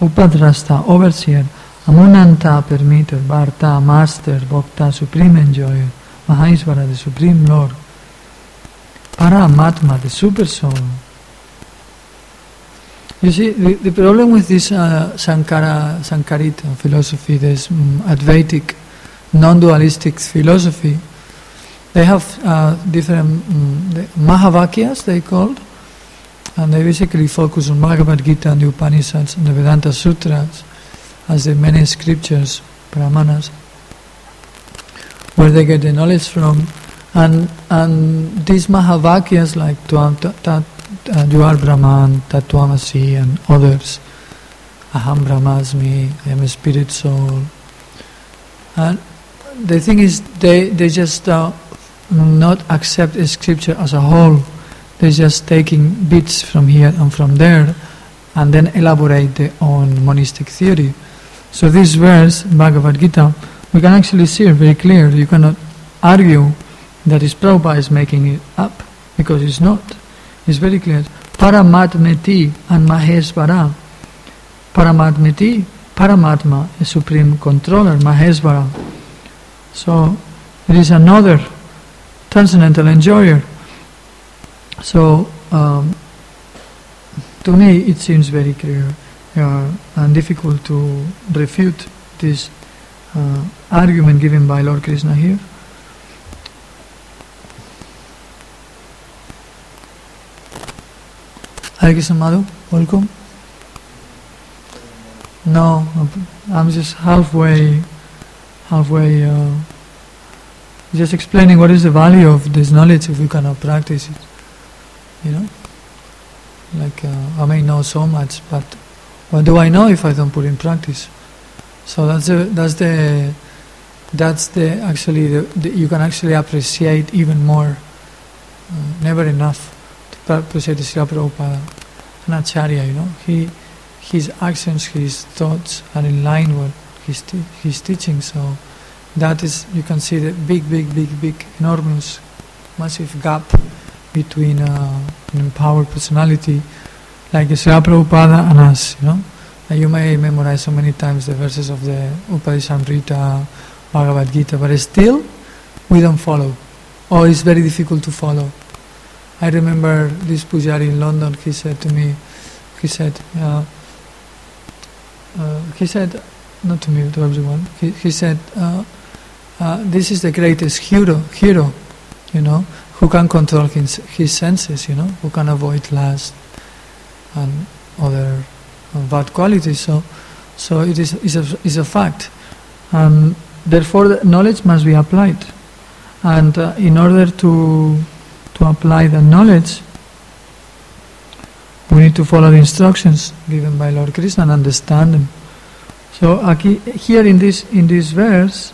Upadrasta, overseer, Amunanta, permitter, Bharta, master, Bhokta, supreme enjoyer, Mahaishvara, the supreme lord, Paramatma, the super soul. You see, the problem with this Sankarita philosophy, this Advaitic, non-dualistic philosophy, they have different Mahavakyas, they called, and they basically focus on Bhagavad Gita and the Upanishads and the Vedanta Sutras as the many scriptures, Brahmanas, where they get the knowledge from, and these Mahavakyas like You are Brahman, Tattvamasi, and others, Aham Brahmasmi, I am a spirit soul. And the thing is, they just not accept a scripture as a whole. They're just taking bits from here and from there, and then elaborate their own monistic theory. So this verse, Bhagavad Gita, we can actually see it very clear. You cannot argue that Prabhupada is making it up, because it's not. It's very clear. Paramatmeti and Maheshvara. Paramatmeti, Paramatma, a supreme controller, Maheshvara. So it is another transcendental enjoyer. So to me it seems very clear and difficult to refute this argument given by Lord Krishna here. Hare Krishna Madhu, welcome. No, I'm just halfway, just explaining what is the value of this knowledge if we cannot practice it. You know, like I may know so much, but what do I know if I don't put in practice? So that's actually you can actually appreciate even more. Never enough to appreciate the Srila Prabhupada, an Acharya. You know, his actions, his thoughts are in line with his teaching. So that is, you can see the big, enormous, massive gap between an empowered personality like Srila Prabhupada and us. You know, and you may memorize so many times the verses of the Upanishamrita, Bhagavad Gita, but still we don't follow, or it's very difficult to follow. I remember this Pujari in London. He said to me, he said, not to me, to everyone. He said, this is the greatest hero, you know, who can control his senses, you know, who can avoid lust and other bad qualities. So it is a fact, and therefore the knowledge must be applied. And in order to apply the knowledge, we need to follow the instructions given by Lord Krishna and understand them. So here in this verse,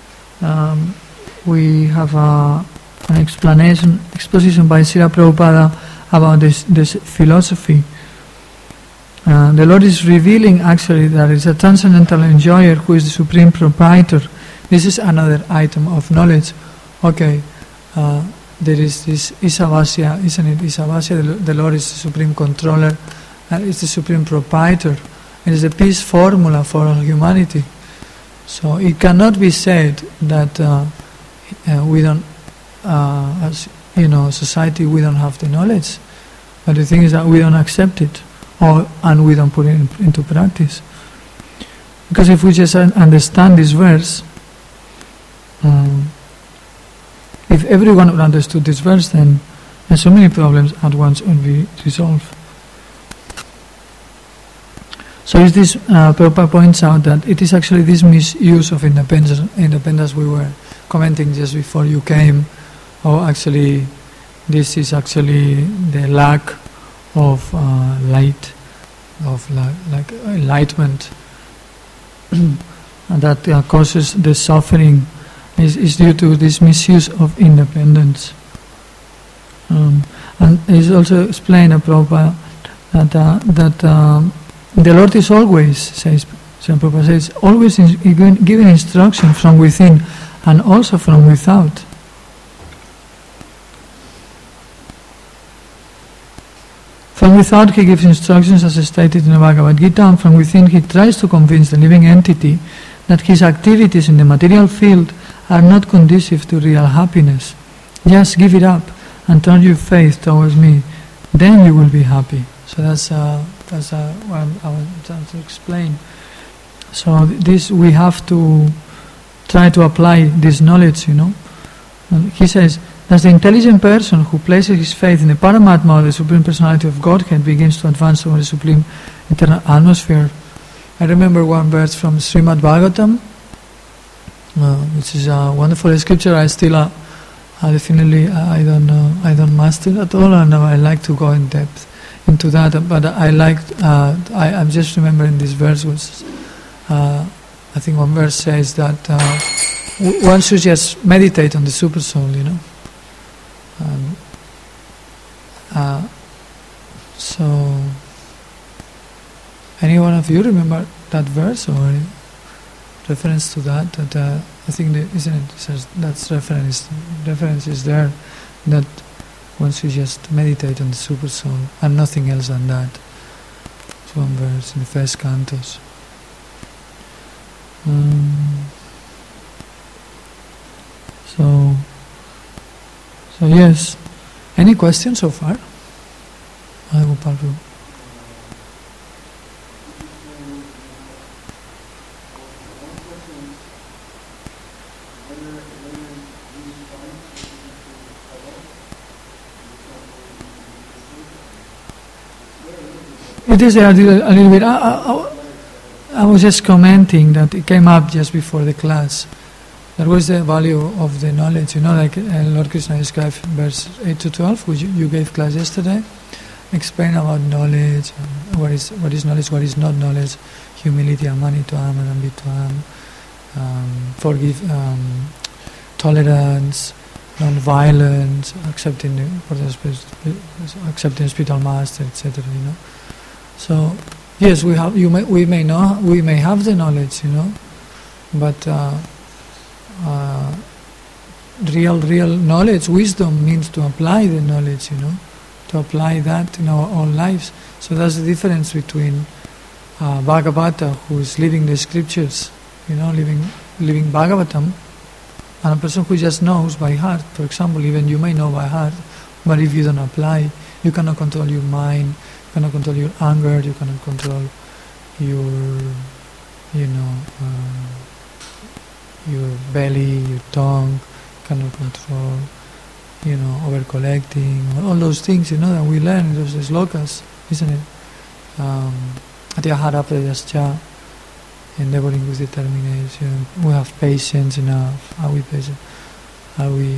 we have an exposition by Srila Prabhupada about this philosophy. The Lord is revealing actually that it's a transcendental enjoyer who is the supreme proprietor. This is another item of knowledge. Okay, there is this Isavasya, isn't it? Isavasya, the Lord is the supreme controller, and is the supreme proprietor. It is a peace formula for all humanity. So it cannot be said that we don't, as you know, society, we don't have the knowledge. But the thing is that we don't accept it, and we don't put it into practice. Because if we just understand this verse, if everyone would understood this verse, then so many problems at once would be resolved. So this Prabhupada points out that it is actually this misuse of independence we were commenting just before you came, or actually this is actually the lack of light, of like enlightenment, and that causes the suffering is due to this misuse of independence. And it's also explained, Prabhupada, that the Lord is always, says Prabhupada says, always giving instruction from within and also from without. From without he gives instructions as stated in the Bhagavad Gita, and from within he tries to convince the living entity that his activities in the material field are not conducive to real happiness. Just give it up and turn your faith towards me, then you will be happy. So that's what I was trying to explain. So this, we have to try to apply this knowledge, And he says, as the intelligent person who places his faith in the Paramatma, the Supreme Personality of Godhead, begins to advance over the Supreme Eternal Atmosphere. I remember one verse from Srimad Bhagavatam, which is a wonderful scripture. I still definitely I don't master it at all, and I like to go in depth into that. But I'm just remembering this verse, which I think one verse says that one should just meditate on the Super Soul, So, any one of you remember that verse or any reference to that? That I think isn't it? Says that's reference is there that one should just meditate on the Super Soul and nothing else than that. It's one verse in the first cantos. So yes. Any questions so far? It is a little bit. I was just commenting that it came up just before the class. That was the value of the knowledge, like Lord Krishna described verse 8 to 12, which you gave class yesterday. Explain about knowledge, what is knowledge, what is not knowledge, humility, amanitvam, anambitvam, tolerance, non-violence, accepting spiritual master, etc. So yes, we may have the knowledge, but real knowledge, wisdom means to apply the knowledge, to apply that in our own lives. So that's the difference between Bhagavata, who is living the scriptures, living Bhagavatam, and a person who just knows by heart. For example, even you may know by heart, but if you don't apply, you cannot control your mind, you cannot control your anger, you cannot control your, your belly, your tongue, cannot control, over collecting, all those things, that we learn in those slokas, isn't it? Atyahara prayascha, endeavoring with determination. We have patience enough. Are we patient? Are we,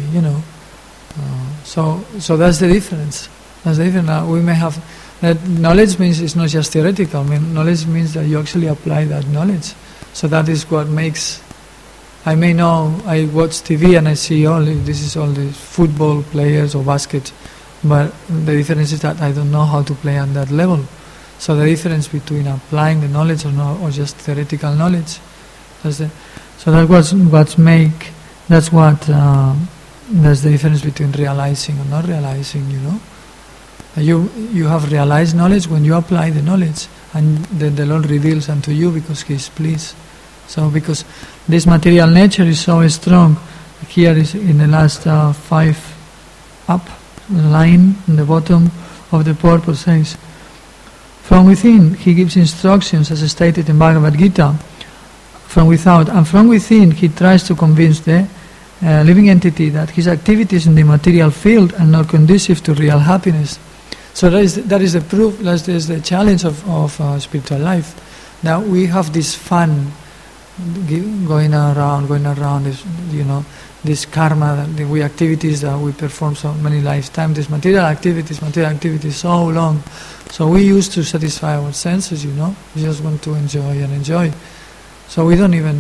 So that's the difference. That's the difference. We may have that knowledge means it's not just theoretical. Knowledge means that you actually apply that knowledge. So that is what makes. I may know, I watch TV and I see this is all the football players or basket, but the difference is that I don't know how to play on that level. So the difference between applying the knowledge or just theoretical knowledge, that's the difference between realizing or not realizing. You have realized knowledge when you apply the knowledge, and then the Lord reveals unto you because He is pleased. So because this material nature is so strong, here is in the last 5 up line in the bottom of the purpose says, from within he gives instructions as stated in Bhagavad Gita, from without, and from within he tries to convince the living entity that his activities in the material field are not conducive to real happiness. So that is the proof, that is the challenge of spiritual life. Now we have this fun going around this karma, the activities that we perform so many lifetimes, these material activities so long. So we used to satisfy our senses, we just want to enjoy. So we don't even,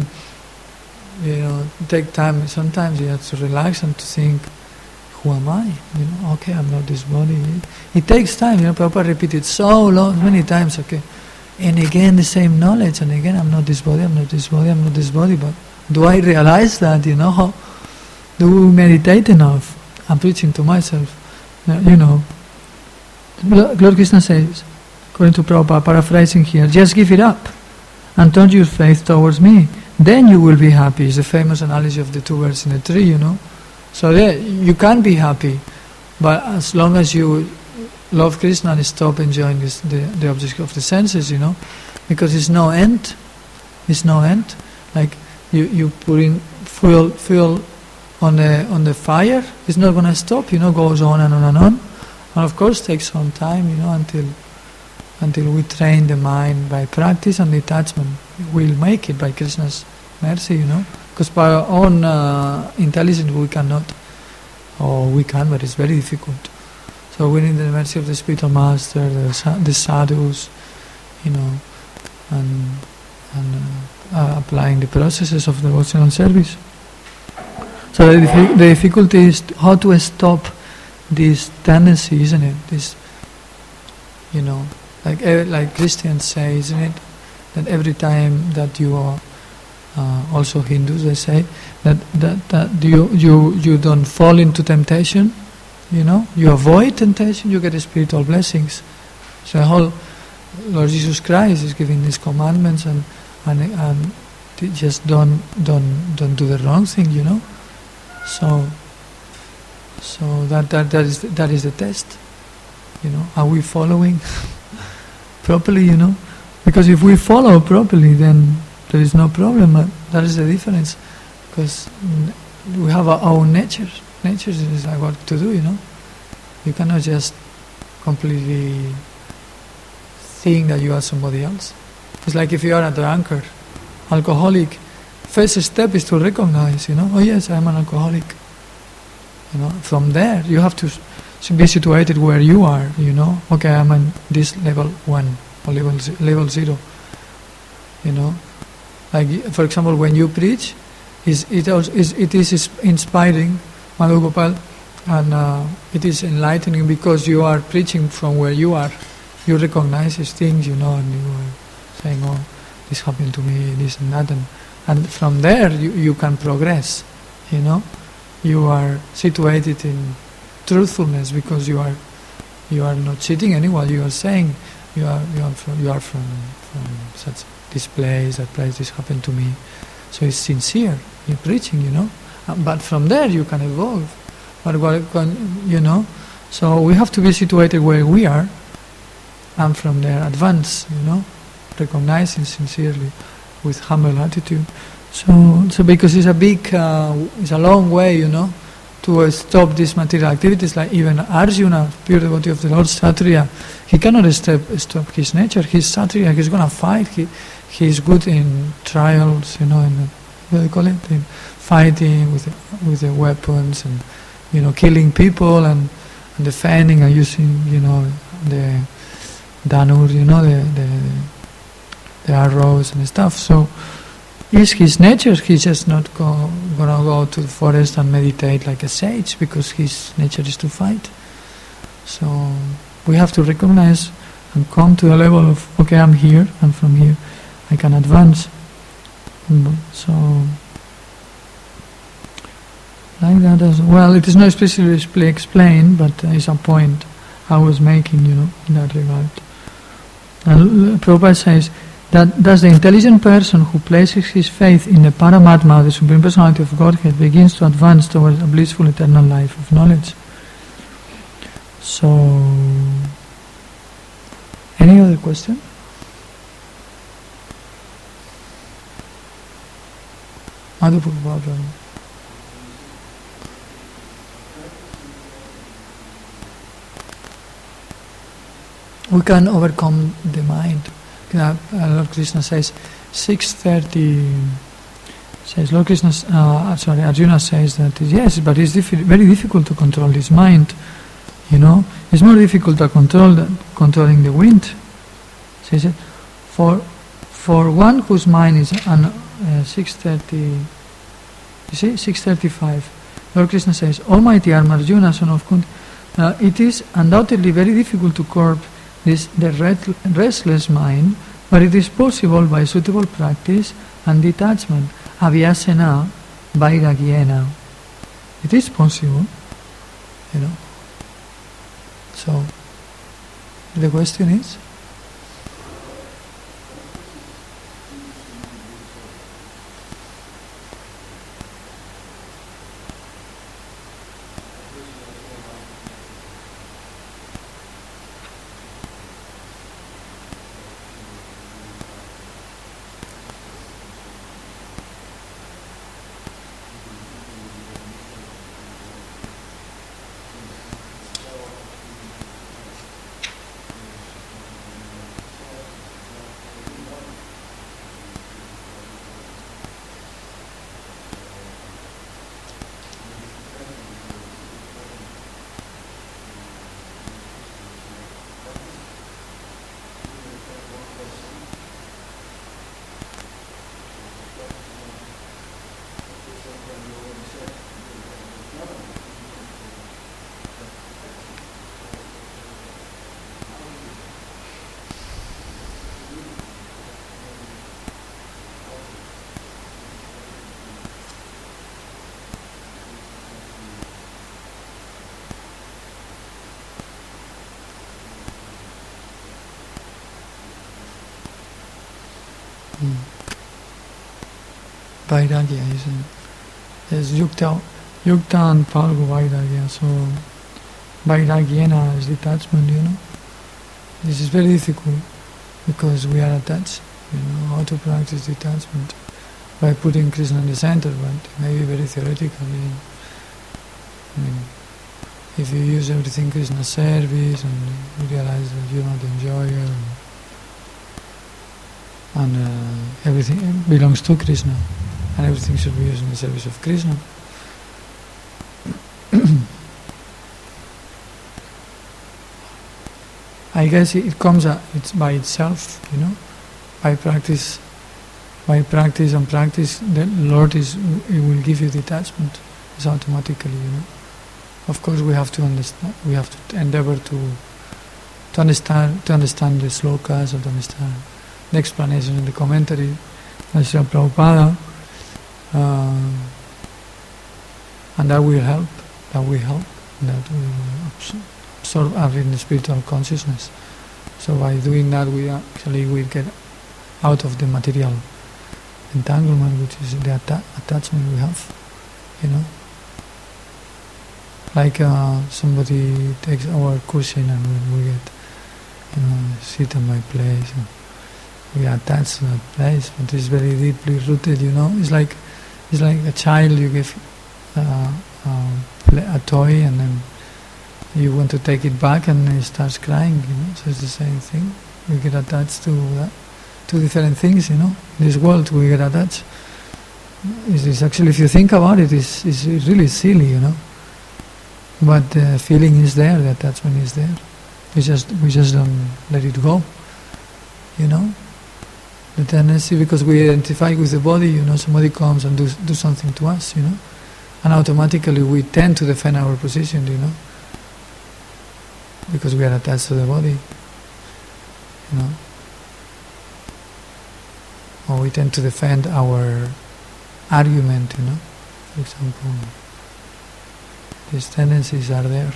take time. Sometimes you have to relax and to think, who am I? Okay, I'm not this body. It takes time, Prabhupada repeated so long, many times, okay. And again the same knowledge, and again I'm not this body, I'm not this body, I'm not this body, but do I realize that, how do we meditate enough? I'm preaching to myself, Lord Krishna says, according to Prabhupada, paraphrasing here, just give it up and turn your faith towards me. Then you will be happy. It's a famous analogy of the two birds in a tree, So you can be happy, but as long as you love Krishna and stop enjoying the objects of the senses, because it's no end. It's no end. Like you put in fuel on the fire, it's not going to stop. Goes on and on and on. And of course, takes some time, until we train the mind by practice and detachment. We'll make it by Krishna's mercy, because by our own intelligence we cannot, or we can, but it's very difficult. So we need the mercy of the spiritual master, the sadhus, and applying the processes of devotional service. So the difficulty is how to stop this tendency, isn't it? This, like Christians say, isn't it? That every time that you are, also Hindus, they say that you don't fall into temptation. You avoid temptation, you get spiritual blessings. So the whole Lord Jesus Christ is giving these commandments, and just don't do the wrong thing, So that is the test. Are we following properly? Because if we follow properly, then there is no problem. That is the difference, because we have our own nature. Nature is like what to do. You cannot just completely think that you are somebody else. It's like if you are a drunkard, alcoholic. First step is to recognize. Oh yes, I am an alcoholic. From there you have to be situated where you are. Okay, I'm on this level 1 or level 0. Like for example, when you preach, it is inspiring, Madhu Gopal, and it is enlightening because you are preaching from where you are. You recognize these things, and you are saying, "Oh, this happened to me, this and that," and from there you can progress. You are situated in truthfulness because you are not cheating anyone. You are saying you are from such this place, that place, this happened to me. So it's sincere. You're preaching, but from there you can evolve. So we have to be situated where we are, and from there advance. Recognizing sincerely with humble attitude. So because it's a long way, to stop these material activities. Like even Arjuna, pure devotee of the Lord, Kshatriya, he cannot stop his nature. He's Kshatriya, he's going to fight. He's good in trials, in what do you call it? In fighting with the weapons and killing people and defending and using the dhanur, the arrows and stuff. So it's his nature. He's just not gonna go to the forest and meditate like a sage because his nature is to fight. So we have to recognize and come to a level of, okay, I'm here, and from here I can advance. So like that as well. It is not specifically explained, but it's a point I was making, in that regard. And Prabhupada says that thus the intelligent person who places his faith in the Paramatma, the Supreme Personality of Godhead, begins to advance towards a blissful eternal life of knowledge. So, any other question? Madhu Prabhupada. We can overcome the mind. Lord Krishna says 6:30. Says Lord Krishna. Arjuna says that yes, but it's very difficult to control this mind. It's more difficult to controlling the wind. Says it for one whose mind is 6:30. You see 6:35. Lord Krishna says, Almighty Arjuna, son of Kunti, it is undoubtedly very difficult to curb the restless mind, but it is possible by suitable practice and detachment, abhyasena, vairagyena. It is possible, So The question is? Vairagya is there's yukta and palgu vairagya. So vairagyena is detachment, This is very difficult because we are attached. How to practice detachment by putting Krishna in the center, but maybe very theoretically. If you use everything Krishna's service and you realize that you're not the enjoyer and everything belongs to Krishna and everything should be used in the service of Krishna. I guess it comes it's by itself, by practice and practice, the Lord it will give you detachment. It's automatically, Of course, we have to understand. We have to endeavor to understand the slokas, or to understand the explanation in the commentary by Srila Prabhupada, and that will help. That will absorb in the spiritual consciousness. So by doing that, we actually will get out of the material entanglement, which is the attachment we have, Like somebody takes our cushion and we get, sit on my place. And we are attached to that place, but it's very deeply rooted. It's like a child. You give a toy, and then you want to take it back, and it starts crying. So it's the same thing. We get attached to that, to different things. In this world, we get attached. It's actually, if you think about it, it's really silly. But the feeling is there, the attachment is there. We just don't let it go. The tendency, because we identify with the body, somebody comes and do something to us, and automatically we tend to defend our position, because we are attached to the body, or we tend to defend our argument, for example. These tendencies are there.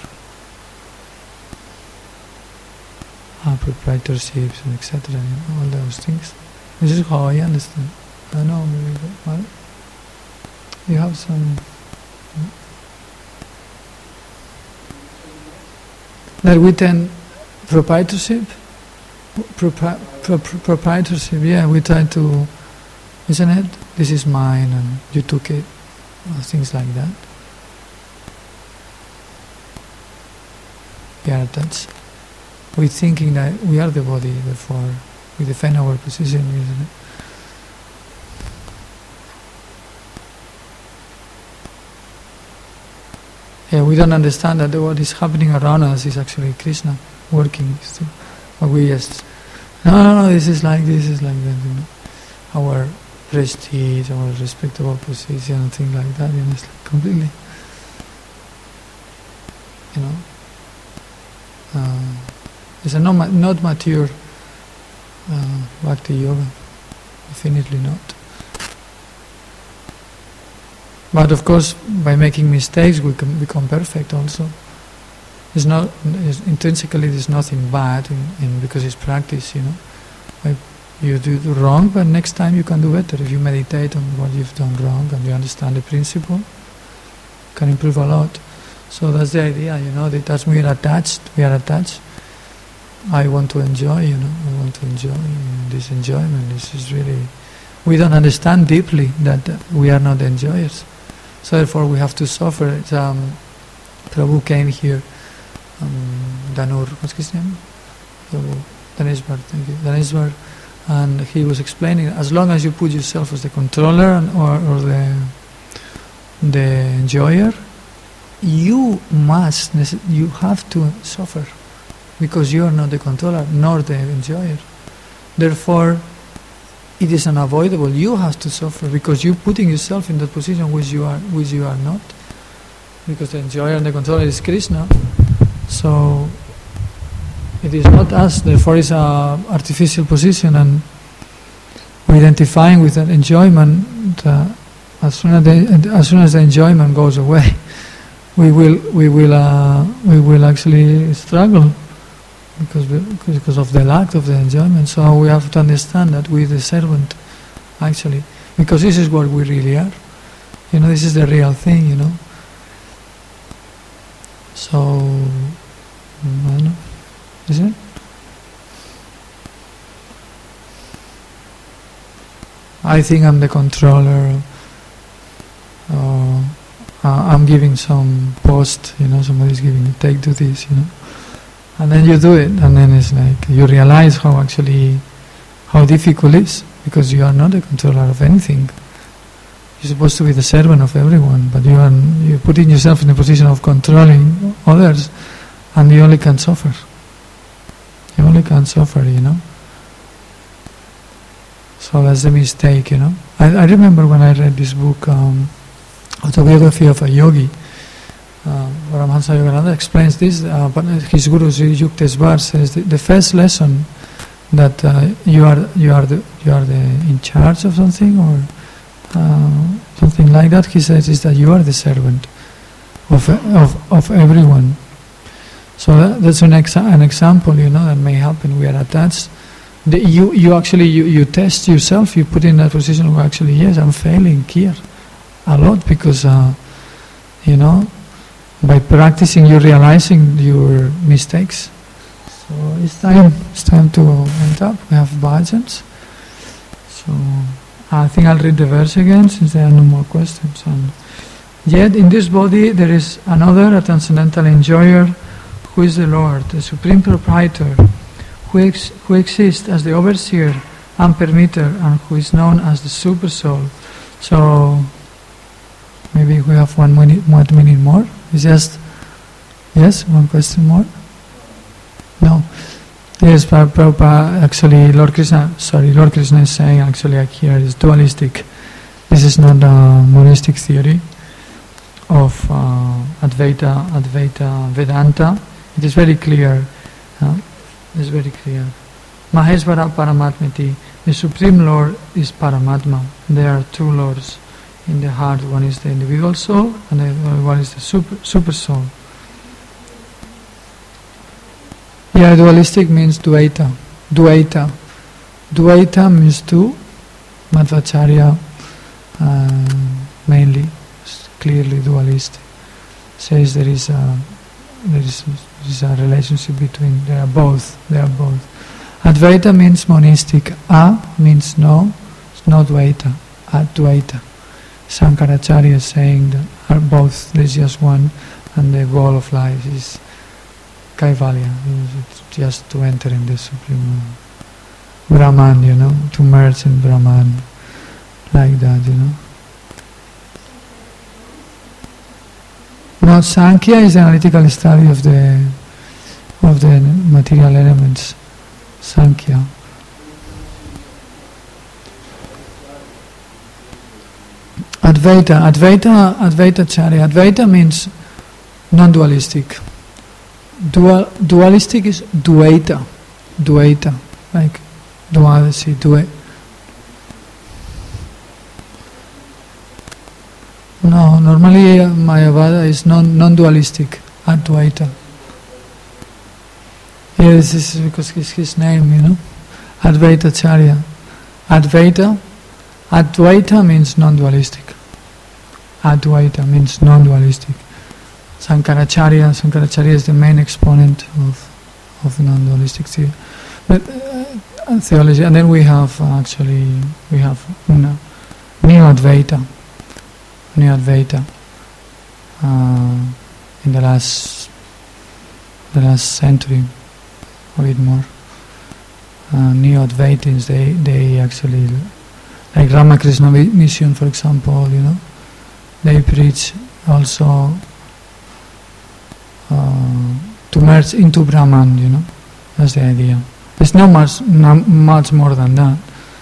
Proprietorships and etc. All those things. This is how I understand. I don't know, maybe well, you have some that we tend proprietorship. Proprietorship. Yeah, we try to, isn't it? This is mine, and you took it. Things like that. We are attached. We're thinking that we are the body, therefore we defend our position, isn't it? Yeah, we don't understand that what is happening around us is actually Krishna working. But we just, no, this is like that, Our prestige, our respectable position, and things like that, it's like completely, it's a not mature Bhakti Yoga, definitely not. But of course, by making mistakes, we can become perfect also. intrinsically there's nothing bad because it's practice, Like you do wrong, but next time you can do better. If you meditate on what you've done wrong and you understand the principle, you can improve a lot. So that's the idea, That's we are attached. I want to enjoy, I want to enjoy this enjoyment. This is really, we don't understand deeply that we are not enjoyers. So therefore we have to suffer. Prabhu came here, Danur, what's his name? Prabhu, Daneshwar, thank you. Daneshwar, and he was explaining, as long as you put yourself as the controller or the enjoyer, you have to suffer, because you are not the controller nor the enjoyer. Therefore, it is unavoidable. You have to suffer because you're putting yourself in that position which you are not. Because the enjoyer and the controller is Krishna, so it is not us. Therefore, it's an artificial position, and we're identifying with that enjoyment. As soon as the enjoyment goes away, we will actually struggle because of the lack of the enjoyment. So we have to understand that we're the servant, actually, because this is what we really are. This is the real thing. So, isn't it? I think I'm the controller. I'm giving some post, somebody's giving, take to this, and then you do it, and then it's like you realize how difficult it is, because you are not the controller of anything. You're supposed to be the servant of everyone, but you're putting yourself in a position of controlling others, and you only can suffer. You only can suffer, So that's the mistake, I remember when I read this book, Autobiography of a Yogi, Paramahansa Yogananda explains this, but his guru Sri Yukteswar says the first lesson that you are the in charge of something, or something like that. He says is that you are the servant of everyone. So that's an example, that may happen. We are attached. You actually test yourself. You put in that position where actually, yes, I'm failing here a lot, because by practicing you're realizing your mistakes. So it's time to end up. We have bhajans. So I think I'll read the verse again, since there are no more questions. And yet in this body there is another, a transcendental enjoyer, who is the Lord, the supreme proprietor, who exists as the overseer and permitter, and who is known as the super soul. So maybe we have 1 minute more. It's just, yes, one question more? No. Yes, Prabhupada, actually, Lord Krishna is saying, actually, here is dualistic. This is not a monistic theory of Advaita Vedanta. It is very clear. It's very clear. Maheshvara Paramatmati, the Supreme Lord is Paramatma. There are two Lords in the heart. One is the individual soul, and the other one is the super soul. Yeah, dualistic means Dvaita. Dvaita means two. Madhvacharya mainly, clearly dualistic. Says there is a relationship between. They are both. Advaita means monistic. A means no. It's not Dvaita. Advaita. Shankaracharya is saying that are both. There is just one, and the goal of life is Kaivalya. It's just to enter in the Supreme Brahman, to merge in Brahman, like that, Now Sankhya is the analytical study of the material elements. Sankhya. Advaitacharya. Advaita means non-dualistic. Dualistic is Dvaita, like Dwadasi, No, normally Mayavada is non-dualistic, Advaita. Yeah, this is because it's his name, Advaita Acharya. Advaita means non-dualistic. Advaita means non-dualistic. Sankaracharya is the main exponent of non-dualistic theology. And then we have Neo-Advaita. In the last century, a bit more. Neo-Advaitins, they actually, like Ramakrishna Mission, for example, they preach also to merge into Brahman, that's the idea. It's not much more than that,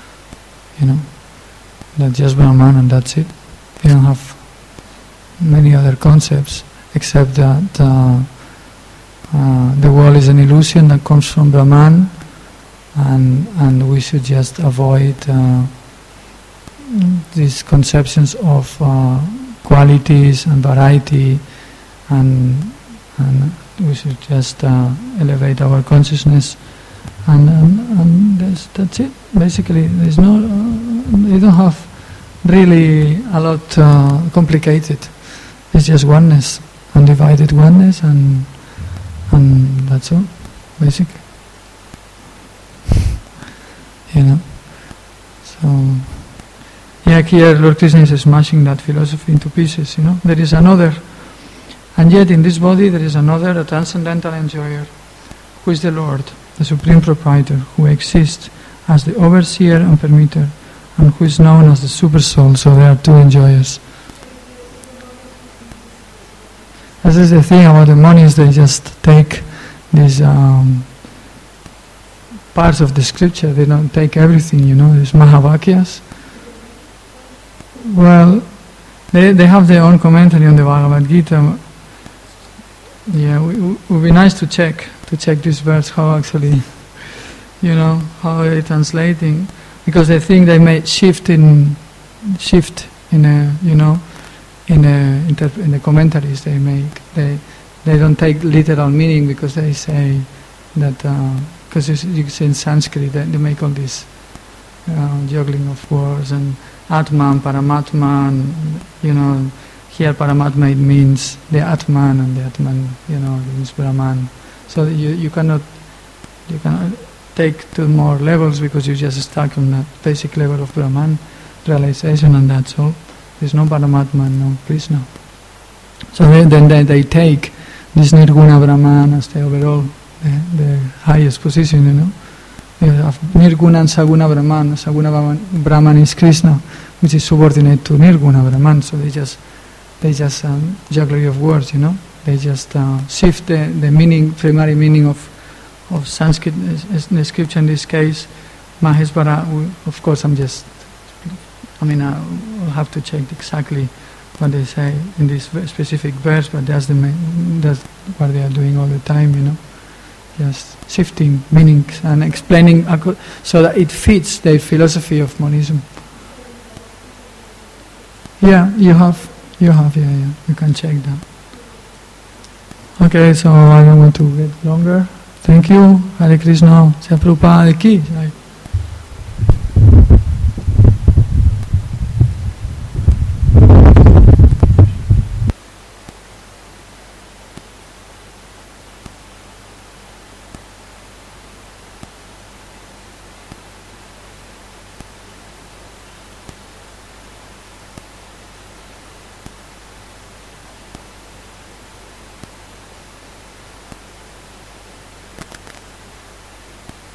that's just Brahman and that's it. You don't have many other concepts except that the world is an illusion that comes from Brahman, and we should just avoid these conceptions of qualities and variety, and we should just elevate our consciousness, and that's it. Basically, they don't have really a lot complicated. It's just oneness, undivided oneness, and that's all, basically. So, here Lord Krishna is smashing that philosophy into pieces, There is another, and yet in this body there is another, a transcendental enjoyer, who is the Lord, the Supreme Proprietor, who exists as the overseer and permitter, and who is known as the Super Soul. So there are two enjoyers. This is the thing about the monies, they just take these parts of the scripture, they don't take everything, these Mahavakyas. Well, they have their own commentary on the Bhagavad Gita. Yeah, it would be nice to check this verse, how actually, how they're translating, because they think they may shift in the commentaries they make. They don't take literal meaning, because they say that because it's in Sanskrit they make all this juggling of words, and Atma and Paramatma, and here Paramatma, it means the Atman, and the Atman it means Brahman. So you cannot take two more levels, because you're just stuck on that basic level of Brahman realization, and that's all. There's no Paramatma, no Krishna. So then they take this Nirguna Brahman as the overall, the highest position, You have Nirguna and Saguna Brahman. Saguna Brahman is Krishna, which is subordinate to Nirguna Brahman. So they just jugglery of words, They just shift the meaning, primary meaning of Sanskrit, the scripture in this case, Maheshvara. Of course, I'll have to check exactly what they say in this specific verse, but that's what they are doing all the time, Just shifting meanings and explaining so that it fits their philosophy of monism. Yeah, you have, you can check that. Okay, so I don't want to get longer. Thank you. Hare Krishna. Jai Prabhupada ki.